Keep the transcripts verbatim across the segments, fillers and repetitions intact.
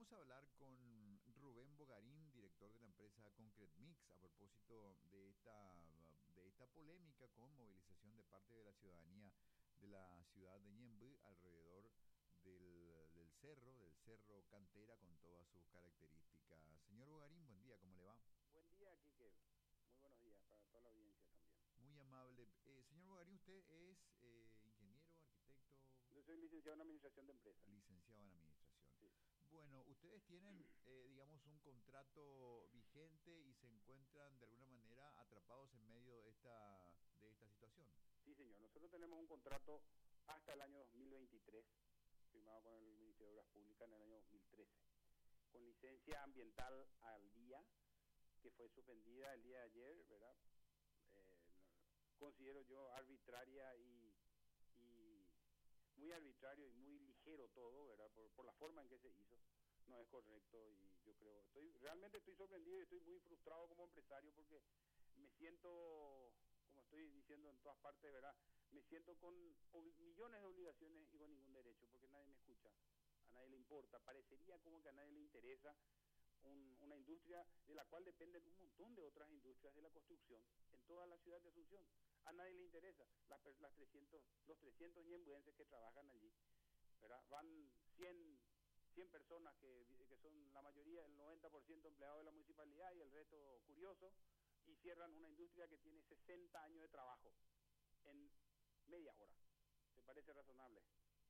Vamos a hablar con Rubén Bogarín, director de la empresa Concrete Mix, a propósito de esta, de esta polémica con movilización de parte de la ciudadanía de la ciudad de Ñemby alrededor del, del cerro, del cerro Cantera con todas sus características. Señor Bogarín, buen día, ¿cómo le va? Buen día, Quique. Muy buenos días para toda la audiencia también. Muy amable. Eh, señor Bogarín, ¿usted es eh, ingeniero, arquitecto? Yo soy licenciado en Administración de Empresas. Licenciado en Administración. Sí. Bueno, ustedes tienen, eh, digamos, un contrato vigente y se encuentran de alguna manera atrapados en medio de esta, de esta situación. Sí, señor. Nosotros tenemos un contrato hasta el año dos mil veintitrés, firmado con el Ministerio de Obras Públicas en el año dos mil trece, con licencia ambiental al día, que fue suspendida el día de ayer, ¿verdad? Eh, no, considero yo arbitraria y, y muy arbitrario y muy ligero todo, ¿verdad? Por, por la forma en que se hizo, no es correcto y yo creo, estoy realmente estoy sorprendido y estoy muy frustrado como empresario porque me siento, como estoy diciendo en todas partes, ¿verdad? Me siento con millones de obligaciones y con ningún derecho porque nadie me escucha, a nadie le importa, parecería como que a nadie le interesa. Un, una industria de la cual dependen un montón de otras industrias de la construcción en toda la ciudad de Asunción. A nadie le interesa. Las, las trescientos, los trescientos ñembuenses que trabajan allí, ¿verdad? Van cien, cien personas que, que son la mayoría, el noventa por ciento empleados de la municipalidad y el resto curiosos, y cierran una industria que tiene sesenta años de trabajo en media hora. ¿Te parece razonable?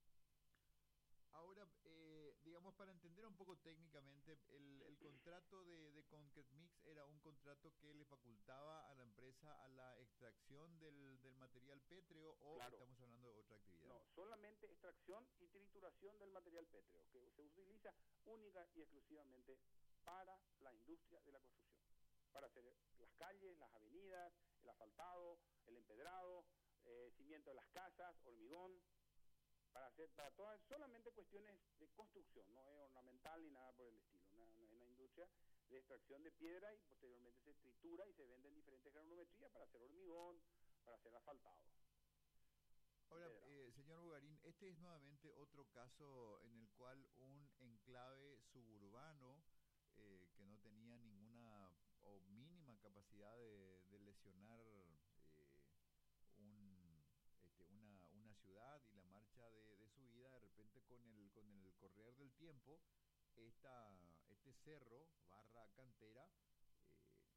Ahora, eh, digamos, para entender un poco técnicamente, el, el contrato de, de Concrete Mix era un contrato que le facultaba a la empresa a la extracción del, del material pétreo, o Claro. Estamos hablando de otra actividad. No, solamente extracción y trituración del material pétreo, que se utiliza única y exclusivamente para la industria de la construcción, para hacer las calles, las avenidas, el asfaltado, el empedrado, eh, cimiento de las casas, hormigón, para hacer para todas solamente cuestiones de construcción, no es ornamental ni nada por el estilo, una, una, una industria de extracción de piedra y posteriormente se tritura y se vende en diferentes granometrías para hacer hormigón, para hacer asfaltado. Ahora, eh, señor Bogarín, este es nuevamente otro caso en el cual un enclave suburbano eh, que no tenía ninguna o mínima capacidad de, de lesionar eh, un Este, una, una ciudad y la marcha de, de su vida, de repente con el, con el correr del tiempo, esta, este cerro, barra cantera, eh,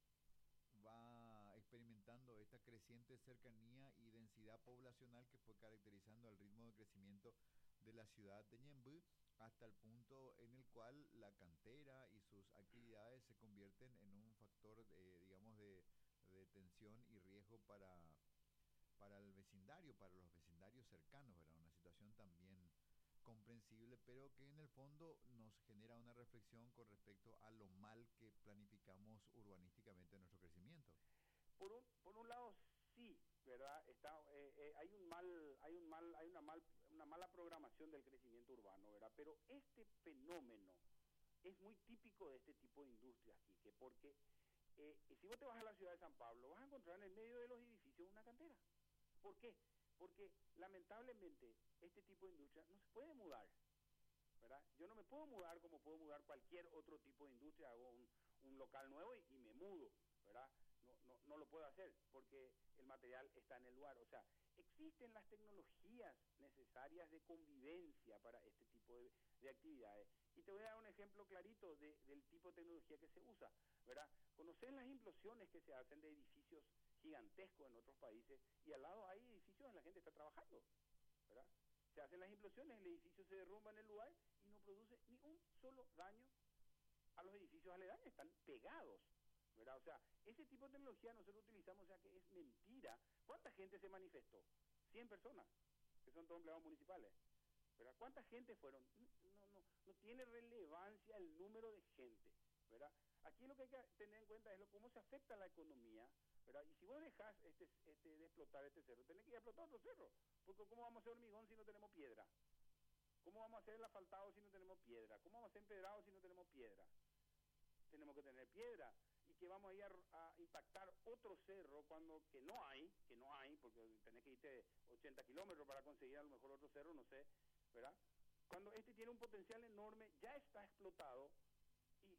va experimentando esta creciente cercanía y densidad poblacional que fue caracterizando el ritmo de crecimiento de la ciudad de Ñemby, hasta el punto en el cual la cantera y sus actividades se convierten en un factor, de, digamos, de, de tensión y riesgo para para el vecindario, para los vecindarios cercanos, ¿verdad? Una situación también comprensible, pero que en el fondo nos genera una reflexión con respecto a lo mal que planificamos urbanísticamente nuestro crecimiento. Por un, por un lado sí, ¿verdad? Está, eh, eh, hay un mal, hay un mal, hay una mal, una mala programación del crecimiento urbano, ¿verdad? Pero este fenómeno es muy típico de este tipo de industrias, Quique, porque eh, si vos te vas a la ciudad de San Pablo, vas a encontrar en el medio de los edificios una cantera. ¿Por qué? Porque lamentablemente este tipo de industria no se puede mudar, ¿verdad? Yo no me puedo mudar como puedo mudar cualquier otro tipo de industria, hago un, un local nuevo y, y me mudo, ¿verdad? No, no, no lo puedo hacer porque el material está en el lugar. O sea, existen las tecnologías necesarias de convivencia para este tipo de, de actividades. Y te voy a dar un ejemplo clarito de, del tipo de tecnología que se usa, ¿verdad? ¿Conocen las implosiones que se hacen de edificios gigantescos en otros países? Y al lado hay edificios donde la gente está trabajando, ¿verdad? Se hacen las implosiones, el edificio se derrumba en el lugar y no produce ni un solo daño a los edificios aledaños, están pegados, ¿verdad? O sea, ese tipo de tecnología nosotros utilizamos, o sea que es mentira. ¿Cuánta gente se manifestó? cien personas, que son todos empleados municipales, ¿verdad? ¿Cuánta gente fueron? No, no, no tiene relevancia el número de gente, ¿verdad? Aquí lo que hay que tener en cuenta es lo, cómo se afecta la economía, ¿verdad? Y si vos dejás este, este, de explotar este cerro, tenés que ir a explotar otro cerro, porque ¿cómo vamos a hacer hormigón si no tenemos piedra? ¿Cómo vamos a hacer el asfaltado si no tenemos piedra? ¿Cómo vamos a hacer empedrado si no tenemos piedra? Tenemos que tener piedra. ¿Y que vamos a ir a, a impactar otro cerro cuando que no hay, que no hay, porque tenés que irte ochenta kilómetros para conseguir a lo mejor otro cerro, no sé, ¿verdad? Cuando este tiene un potencial enorme, ya está explotado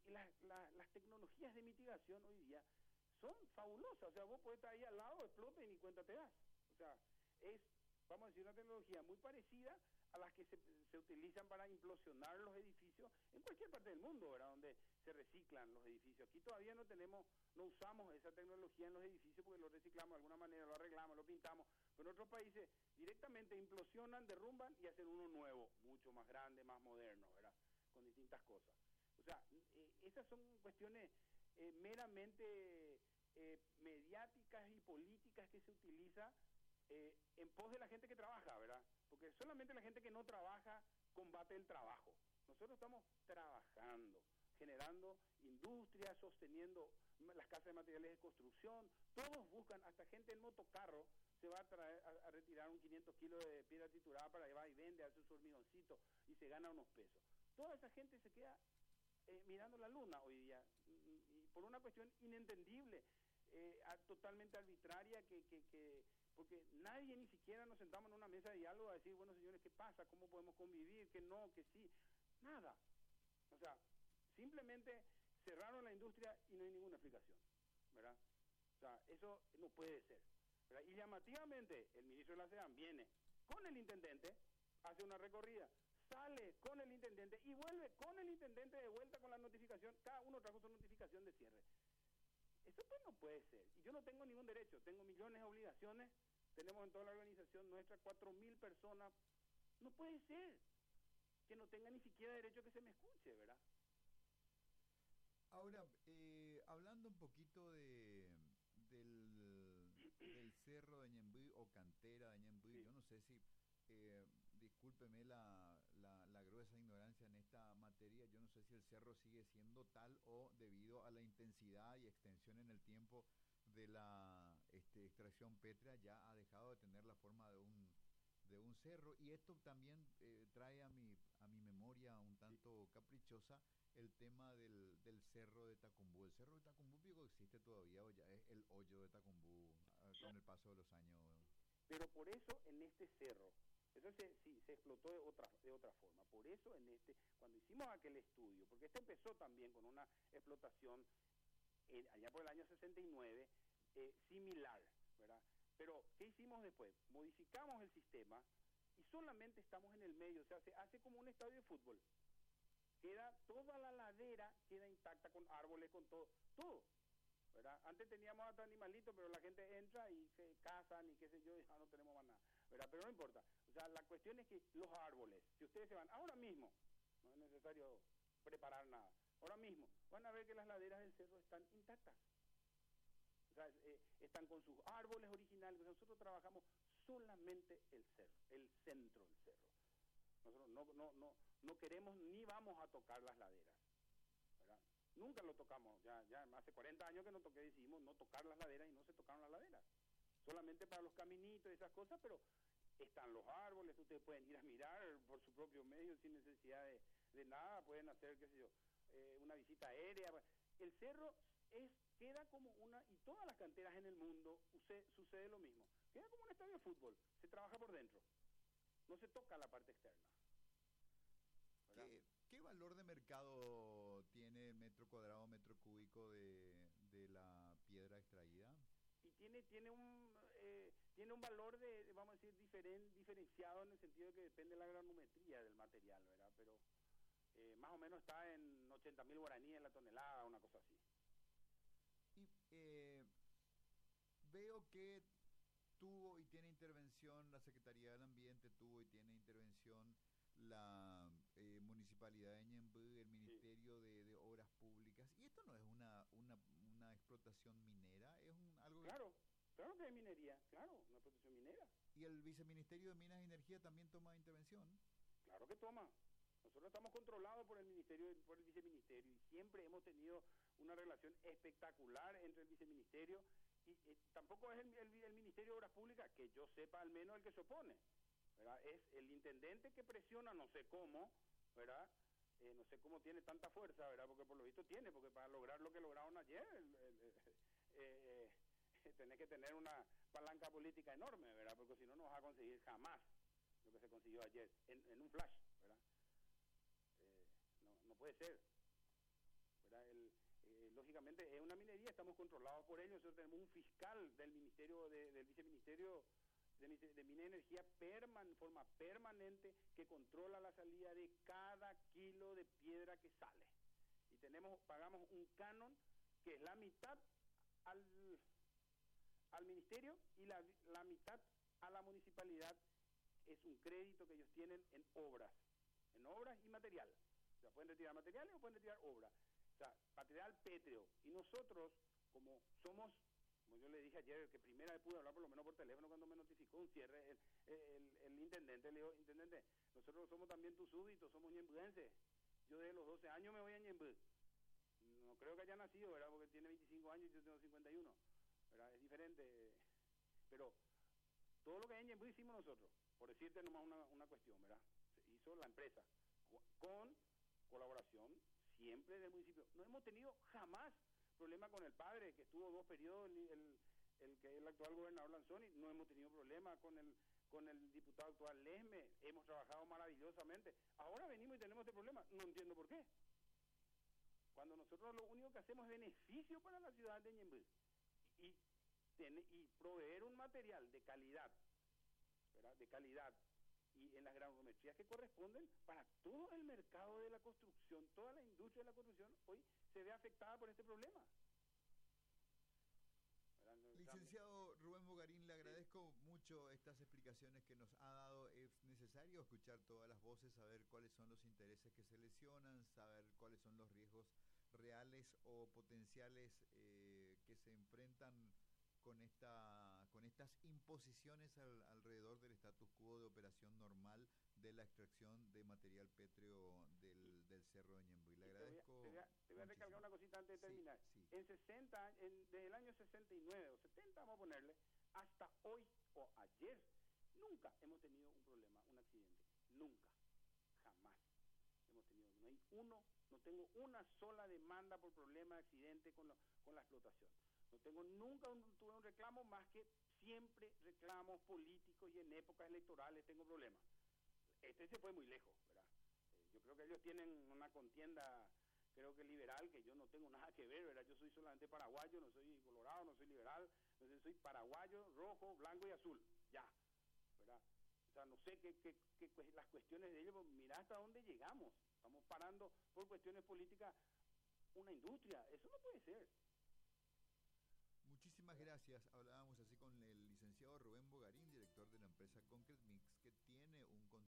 y la, la, las tecnologías de mitigación hoy día son fabulosas. O sea, vos podés estar ahí al lado, explota y ni cuenta te das. O sea, es, vamos a decir, una tecnología muy parecida a las que se, se utilizan para implosionar los edificios en cualquier parte del mundo, ¿verdad? Donde se reciclan los edificios. Aquí todavía no tenemos, no usamos esa tecnología en los edificios porque lo reciclamos de alguna manera, lo arreglamos, lo pintamos, pero en otros países directamente implosionan, derrumban y hacen uno nuevo, mucho más grande, más moderno, ¿verdad? Con distintas cosas. O sea, eh, esas son cuestiones eh, meramente eh, mediáticas y políticas que se utiliza eh, en pos de la gente que trabaja, ¿verdad? Porque solamente la gente que no trabaja combate el trabajo. Nosotros estamos trabajando, generando industria, sosteniendo las casas de materiales de construcción. Todos buscan, hasta gente en motocarro se va a, traer, a, a retirar un quinientos kilos de piedra triturada para llevar y vende, hace su hormigoncito y se gana unos pesos. Toda esa gente se queda eh, mirando la luna hoy día, y, y por una cuestión inentendible, eh, a, totalmente arbitraria, que, que, que porque nadie, ni siquiera nos sentamos en una mesa de diálogo a decir, bueno, señores, ¿qué pasa? ¿Cómo podemos convivir? ¿Que no? ¿Que sí? Nada. O sea, simplemente cerraron la industria y no hay ninguna explicación, ¿verdad? O sea, eso no puede ser, ¿verdad? Y llamativamente, el ministro de la SEDAM viene con el intendente, hace una recorrida, sale con el intendente y vuelve con el intendente de vuelta con la notificación, cada uno trajo su notificación de cierre. Eso pues no puede ser. Y yo no tengo ningún derecho, tengo millones de obligaciones, tenemos en toda la organización nuestra cuatro mil personas. No puede ser que no tenga ni siquiera derecho a que se me escuche, ¿verdad? Ahora, eh, hablando un poquito de del, del cerro de Ñemby o cantera de Ñemby, sí. Yo no sé si, eh, discúlpeme la, la, la gruesa ignorancia en esta materia, yo no sé si el cerro sigue siendo tal o debido a la intensidad y extensión en el tiempo de la este, extracción pétrea ya ha dejado de tener la forma de un de un cerro, y esto también eh, trae a mi a mi memoria un tanto sí. caprichosa el tema del, del cerro de Tacumbú. El cerro de Tacumbú, digo, existe todavía o ya es el hoyo de Tacumbú uh, con el paso de los años. Pero por eso en este cerro, eso se, sí, se explotó de otra, de otra forma. Por eso en este, cuando hicimos aquel estudio, porque este empezó también con una explotación eh, allá por el año sesenta y nueve, eh, similar, ¿verdad? Pero, ¿qué hicimos después? Modificamos el sistema y solamente estamos en el medio, o sea, se hace como un estadio de fútbol. Queda toda la ladera, queda intacta con árboles, con todo, todo, ¿verdad? Antes teníamos hasta animalitos, pero la gente entra y se cazan y qué sé yo, y ya no tenemos más nada, ¿verdad? Pero no importa. O sea, la cuestión es que los árboles, si ustedes se van ahora mismo, no es necesario preparar nada, ahora mismo van a ver que las laderas del cerro están intactas. O sea, eh, están con sus árboles originales. Nosotros trabajamos solamente el cerro, el centro del cerro. Nosotros no, no, no, no queremos ni vamos a tocar las laderas, ¿verdad? Nunca lo tocamos, ya, ya hace cuarenta años que no toqué, decidimos no tocar las laderas y no se tocaron las laderas. Solamente para los caminitos y esas cosas, pero están los árboles, ustedes pueden ir a mirar por su propio medio sin necesidad de, de nada, pueden hacer, qué sé yo, eh, una visita aérea. El cerro es queda como una, y todas las canteras en el mundo use, sucede lo mismo, queda como un estadio de fútbol, se trabaja por dentro, no se toca la parte externa. ¿Qué, ¿Qué valor de mercado tiene metro cuadrado, metro cúbico de, de la piedra extraída? Y tiene tiene un eh, tiene un valor de, de vamos a decir, diferen, diferenciado en el sentido de que depende de la granometría del material, ¿verdad? Pero eh, más o menos está en ochenta mil guaraníes la tonelada, una cosa así. Y eh, veo que tuvo y tiene intervención la Secretaría del Ambiente, tuvo y tiene intervención la eh, Municipalidad de Ñemby, el Ministerio sí. de, de Obras Públicas. ¿Y esto no es una una, una explotación minera? Es un algo Claro, que... claro que es minería, claro, una explotación minera. ¿Y el Viceministerio de Minas y Energía también toma intervención? Claro que toma. Nosotros estamos controlados por el ministerio, por el viceministerio, y siempre hemos tenido una relación espectacular entre el viceministerio y eh, tampoco es el, el, el Ministerio de Obras Públicas, que yo sepa al menos el que se opone, ¿verdad? Es el intendente que presiona, no sé cómo, ¿verdad? Eh, no sé cómo tiene tanta fuerza, ¿verdad? Porque por lo visto tiene, porque para lograr lo que lograron ayer, el, el, el, eh, eh, tenés que tener una palanca política enorme, ¿verdad? Porque si no, no vas a conseguir jamás lo que se consiguió ayer, en, en un flash, ¿verdad? No, no puede ser, ¿verdad? lógicamente es una minería, estamos controlados por ellos. Nosotros tenemos un fiscal del ministerio, de, del viceministerio de, de Mina y Energía perman, en forma permanente, que controla la salida de cada kilo de piedra que sale. Y tenemos, pagamos un canon que es la mitad al, al ministerio y la, la mitad a la municipalidad. Es un crédito que ellos tienen en obras, en obras y material. O sea, pueden retirar materiales o pueden retirar obras. O sea, material pétreo. Y nosotros, como somos, como yo le dije ayer, que primera vez pude hablar por lo menos por teléfono cuando me notificó un cierre, el, el, el intendente, le dijo, intendente, nosotros somos también tus súbditos, somos ñembuenses. Yo desde los doce años me voy a Ñemby. No creo que haya nacido, ¿verdad? Porque tiene veinticinco años y yo tengo cincuenta y uno, ¿verdad? Es diferente. Pero todo lo que hay en Ñemby hicimos nosotros. Por decirte nomás una, una cuestión, ¿verdad? Se hizo la empresa con colaboración siempre del municipio. No hemos tenido jamás problema con el padre, que estuvo dos periodos, el, el, el que es el actual gobernador Lanzoni. No hemos tenido problema con el con el diputado actual Lesme. Hemos trabajado maravillosamente. Ahora venimos y tenemos este problema. No entiendo por qué. Cuando nosotros lo único que hacemos es beneficio para la ciudad de Ñemby. Y, y, y proveer un material de calidad, ¿verdad? De calidad y en las granulometrías que corresponden para todo el mercado de la construcción. Toda la industria de la construcción hoy se ve afectada por este problema. Licenciado Rubén Bogarín, le agradezco sí. mucho estas explicaciones que nos ha dado. Es necesario escuchar todas las voces, saber cuáles son los intereses que se lesionan, saber cuáles son los riesgos reales o potenciales eh, que se enfrentan con esta con estas imposiciones al, alrededor del status quo de operación normal de la extracción de material pétreo del, del Cerro de Ñemby. Le agradezco. Te voy a, te voy a recalcar una cosita antes de terminar. Sí, sí. En sesenta, en, desde el año sesenta y nueve o setenta, vamos a ponerle, hasta hoy o ayer, nunca hemos tenido un problema, un accidente. Nunca. Jamás hemos tenido. No hay uno, no tengo una sola demanda por problema de accidente con, lo, con la explotación. No tengo nunca un, tuve un reclamo, más que siempre reclamos políticos, y en épocas electorales tengo problemas. Este se fue muy lejos, ¿verdad? Eh, yo creo que ellos tienen una contienda, creo que liberal, que yo no tengo nada que ver, ¿verdad? Yo soy solamente paraguayo, no soy colorado, no soy liberal, entonces soy paraguayo, rojo, blanco y azul, ya, ¿verdad? O sea, no sé qué, qué, qué las cuestiones de ellos, pues mirá hasta dónde llegamos. Estamos parando por cuestiones políticas una industria, eso no puede ser. Muchísimas gracias. Hablábamos así con el licenciado Rubén Bogarín, director de la empresa Concrete Mix, que tiene un